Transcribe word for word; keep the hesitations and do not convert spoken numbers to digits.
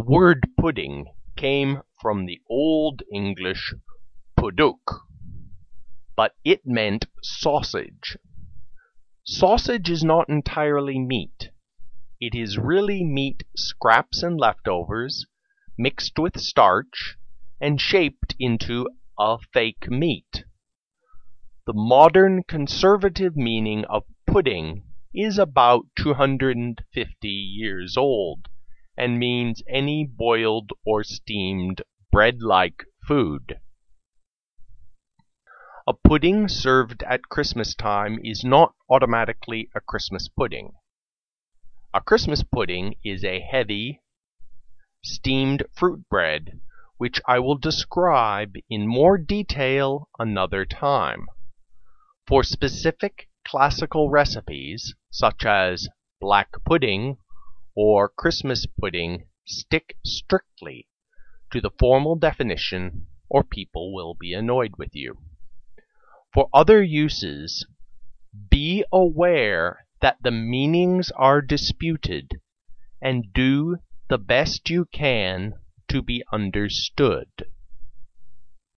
word pudding came from the Old English puddock, but it meant sausage. Sausage is not entirely meat. It is really meat scraps and leftovers mixed with starch and shaped into a fake meat. The modern conservative meaning of pudding is about two hundred fifty years old and means any boiled or steamed bread-like food. A pudding served at Christmas time is not automatically a Christmas pudding. A Christmas pudding is a heavy, steamed fruit bread, which I will describe in more detail another time. For specific classical recipes, such as black pudding or Christmas pudding, stick strictly to the formal definition, or people will be annoyed with you. For other uses, be aware that the meanings are disputed, and do the best you can to be understood.